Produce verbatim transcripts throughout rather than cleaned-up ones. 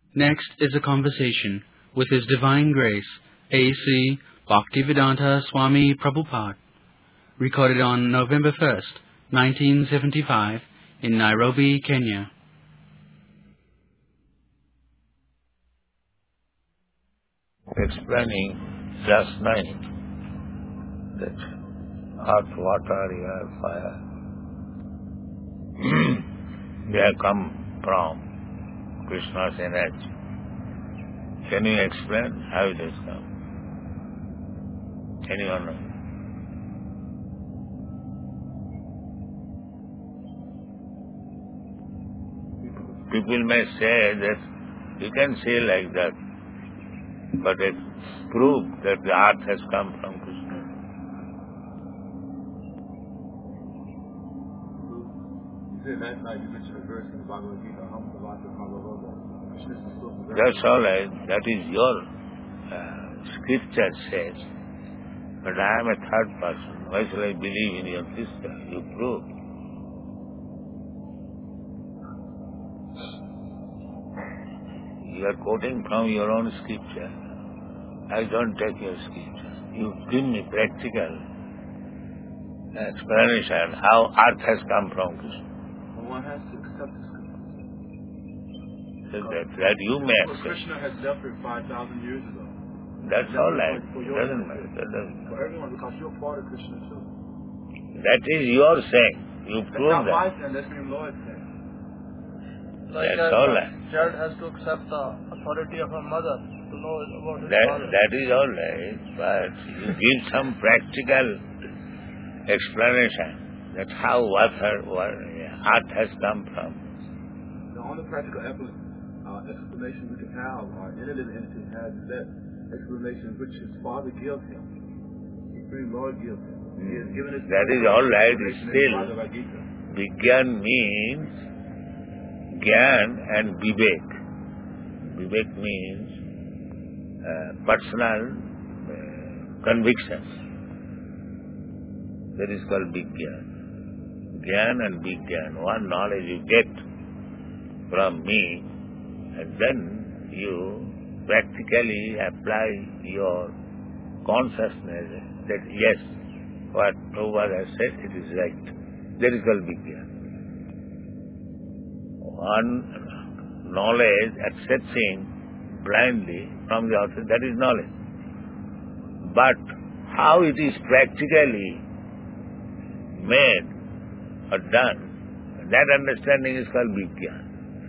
Next is a conversation with His Divine Grace, A C Bhaktivedanta Swami Prabhupada, recorded on November first, nineteen seventy-five, in Nairobi, Kenya. Explaining just night that earth, water, air, fire, they have come from Krishna's energy. Can you explain how it has come? Anyone know? People may say that you can say like that, but it proves that the earth has come from Krishna. Last night you mentioned a verse in the Bhagavad Gita, That's all right. That is your uh, scripture says. But I am a third person. Why shall I believe in your sister? You prove. You are quoting from your own scripture. I don't take your scripture. You give me practical explanation how earth has come from Krishna. Well, one has to accept the scripture. That, that you may Well, accept. Krishna has suffered five thousand years ago. That's That all was right. for It your doesn't benefit. matter. That doesn't matter. For everyone, because you're part of Krishna too. That is your saying. You That's prove not that. my saying, that's the Lord's saying. Like That's a all right. child has to accept the authority of a mother to know about his That, father. that is all right, but you give some practical explanation that how water, what, earth has come from. The only practical explanation, uh, explanation we can have, or any living entity has, is that explanation which his father gives him. The Supreme Lord gives him. He has given us That is all right, explanation in still. Bhagavad Gita. Vigyan means Gyan and Vivek. Vivek means uh, personal uh, convictions. That is called Vigyan. Gyan and Vigyan. One knowledge you get from me, and then you practically apply your consciousness that yes, what Prabhupada has said, it is right. That is called Vigyan. One knowledge accepting blindly from the outside, that is knowledge. But how it is practically made or done, that understanding is called Vigyan.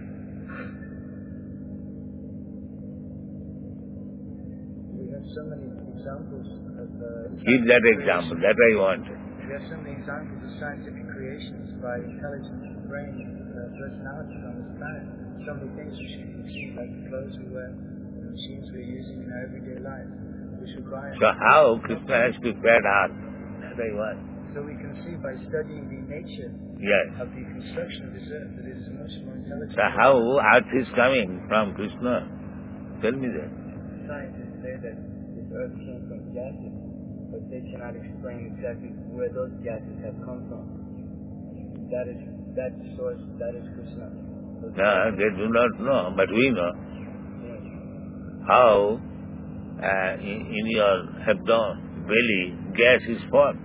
We have so many examples of... Uh, Give that example, that I wanted. We have so many examples of scientific creations by intelligent brain uh, personalities on this planet. So many things which we can see, like the clothes we wear, the machines we're using in our everyday life, which require... So how Krishna has prepared earth? That I want. So we can see by studying the nature Yes. of the construction of this earth that it is much more intelligent. So how earth is coming from Krishna? Tell me that. Scientists say that this earth came from gases, but they cannot explain exactly where those gases have come from. That is that source, that is Krishna. So No, they do not know, but we know. yes. How uh, in, in your abdomen, belly, gas is formed.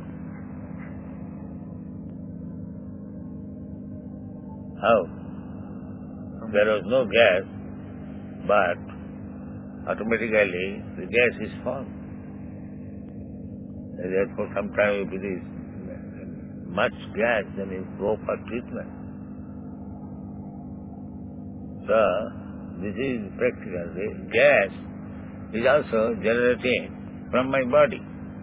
How? There was no gas, but automatically the gas is formed. And therefore, sometimes if it is much gas, then you go for treatment. So, this is practical. The gas is also generating from my body.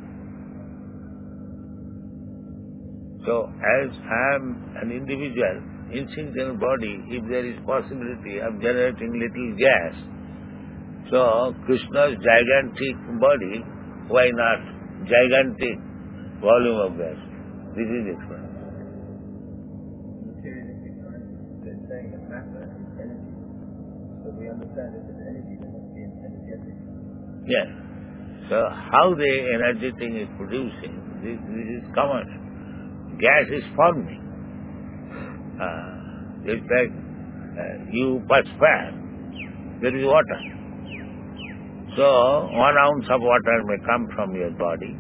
So, as I am an individual, instinctive body, if there is possibility of generating little gas, so Krishna's gigantic body, why not gigantic volume of gas? This is explained. Materialistic scientists, they're saying that matter is energy. So we understand that there's energy that must be energetic. Yes. So how the energy thing is producing, this, this is common. Gas is forming. Uh, it's like uh, you perspire. there is water. So, one ounce of water may come from your body.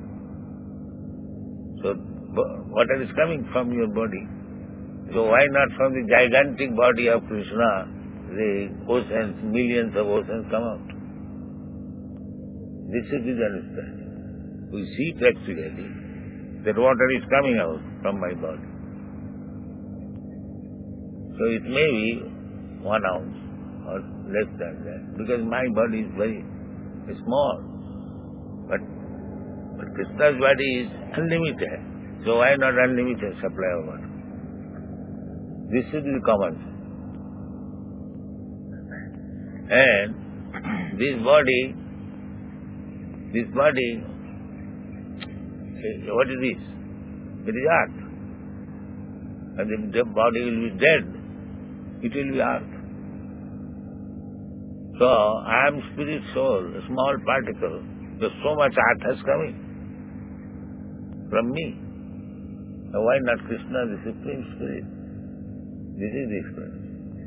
So, water is coming from your body. So, why not from the gigantic body of Krishna, the oceans, millions of oceans come out? This is his understanding. We see practically that water is coming out from my body. So, it may be one ounce or less than that, because my body is very small. But, but Krishna's body is unlimited. So why not unlimited supply of water? This is the common sense. And this body, this body, what is this? It is earth. And if the body will be dead, it will be earth. So, I am spirit soul, a small particle, so so much earth has coming from me. Now why not Krishna, the Supreme Spirit? This is the experience.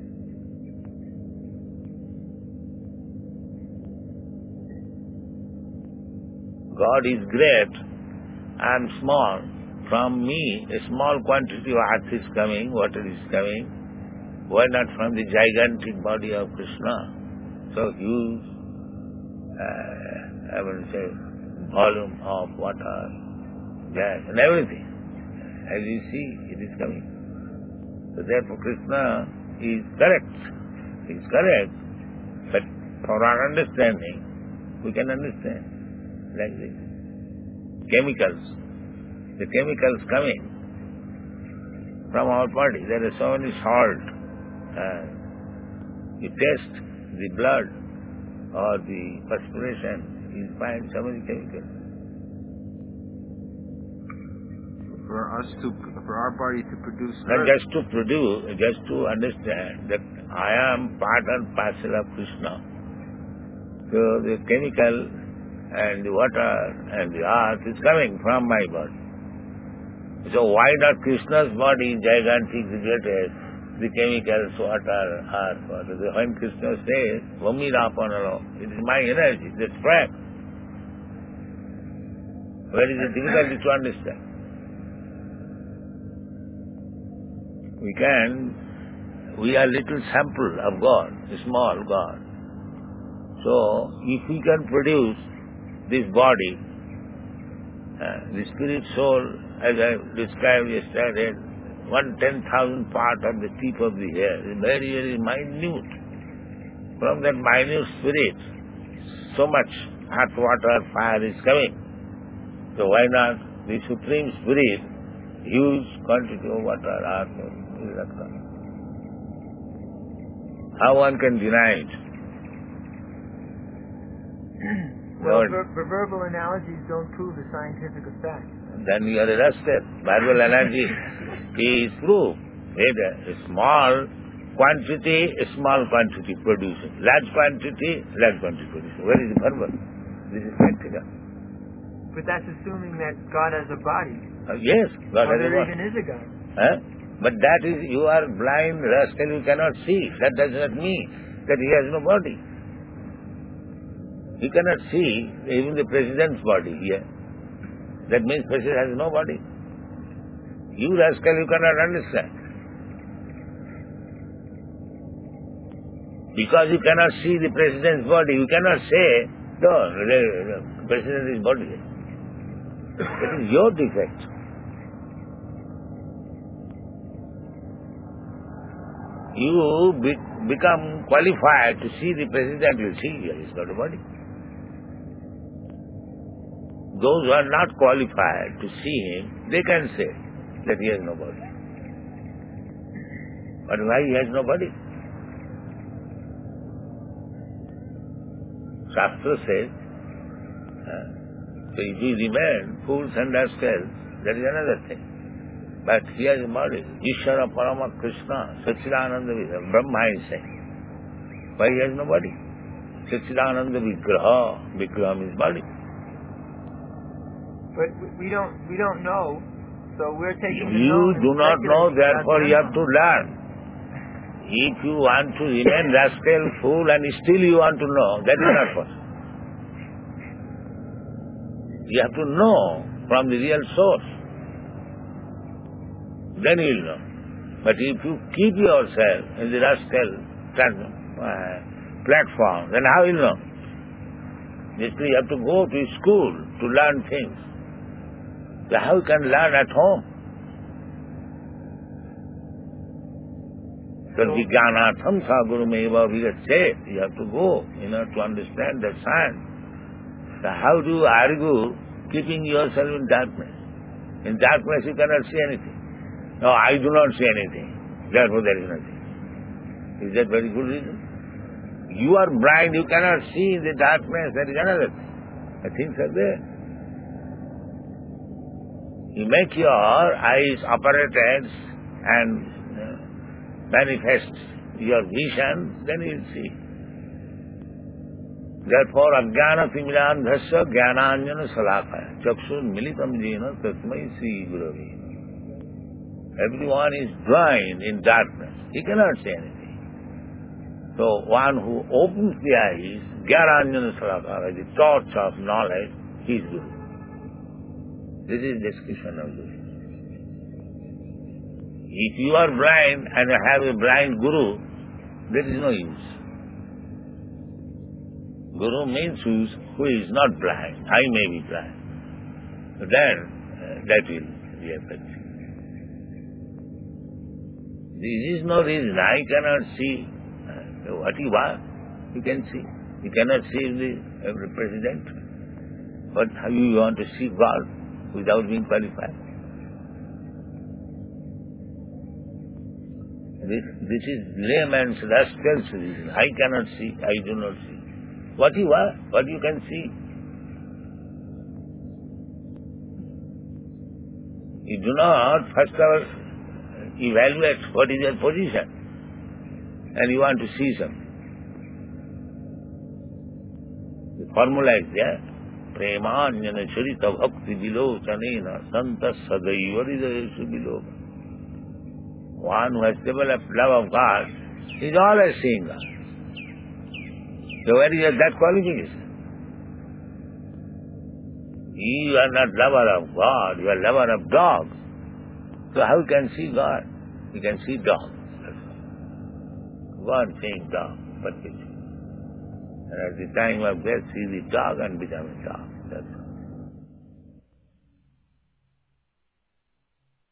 God is great, I am small. From me, a small quantity of earth is coming, water is coming. Why not from the gigantic body of Krishna? So huge, uh, I will say, volume of water, gas, and everything. As you see, it is coming. So therefore Krishna is correct. He is correct. But for our understanding, we can understand like this. Chemicals. The chemicals coming from our body. There is so many salt. Uh, you taste the blood or the perspiration, you find so many chemicals. For us to, for our body to produce... Not just to produce, just to understand that I am part and parcel of Krishna. So the chemical and the water and the earth is coming from my body. So why not Krishna's body, gigantic, the greatest, the chemicals, water, earth, water. When Krishna says, Vamirapanalo, it is my energy, that's fact. Where is the difficulty to understand? We can, we are little sample of God, a small God. So, if we can produce this body, uh, the spirit soul, as I described yesterday, one ten thousand part of the tip of the hair, is very, very minute. From that minute spirit, so much hot water, fire is coming. So why not the Supreme Spirit, huge quantity of water, earth, is not coming? How one can deny it? Well, ver- ver- verbal analogies don't prove the scientific effect. Then you are arrested. Verbal energy is proof. A small quantity, a small quantity producing. Large quantity, large quantity producing. Where is the verbal? This is practical. But that's assuming that God has a body. Uh, yes, God or has a there body. even is a God. Huh? But that is, you are blind, rascal, you cannot see. That does not mean that he has no body. You cannot see even the president's body here. That means president has no body. You rascal, you cannot understand. Because you cannot see the president's body, you cannot say, no, the president is body. That is your defect. You be, become qualified to see the president, you see he has got a body. Those who are not qualified to see him, they can say that he has no body. But why he has no body? Shastra says, uh, so if he remain fools and rascals, that is another thing. But he has a body. Ishvara Parama Krishna, Sachidananda Vigraha, Brahma is saying. Why he has no body? Sachidananda Vigraha, Vigraha means body. But we don't we don't know, so we're taking the You known and do not know, speculating therefore about you have to learn. If you want to remain rascal, fool, and still you want to know, that is not possible. You have to know from the real source. Then you will know. But if you keep yourself in the rascal uh, platform, then how will you know? Basically, you have to go to school to learn things. So how you can learn at home? So Vijnanatham sa Guru Meva Vigache. You have to go in order to understand the science. So how do you argue keeping yourself in darkness? In darkness you cannot see anything. No, I do not see anything. Therefore there is nothing. Is that very good reason? You are blind, you cannot see in the darkness. There is another thing. The things are there. You make your eyes operated and uh, manifest your vision, then you will see. Therefore, ajnana timidandhasya jnananjana salakaya chakshun militam jena tasmai sri gurave. Everyone is blind in darkness. He cannot see anything. So one who opens the eyes, jnananjana salakaya, the torch of knowledge, he is Guru. This is description of Guru. If you are blind and you have a blind Guru, there is no use. Guru means who is, who is not blind. I may be blind. So then, uh, that will be effective. There is no reason. I cannot see uh, what you are. You can see. You cannot see the every president. But how you want to see God without being qualified? This, this is layman's rascal's reason. I cannot see. I do not see. What you are, what you can see. You do not first of all evaluate what is your position and you want to see something. The formula is there. Premanjana charita bhakti vilochanena santa sadaiva hridayeshu viloka. One who has developed love of God is always seeing God. So where is that qualification? You are not lover of God, you are lover of dogs. So how you can see God? You can see dogs. God seeing dog, but and at the time of death see the dog and become a dog. That's all.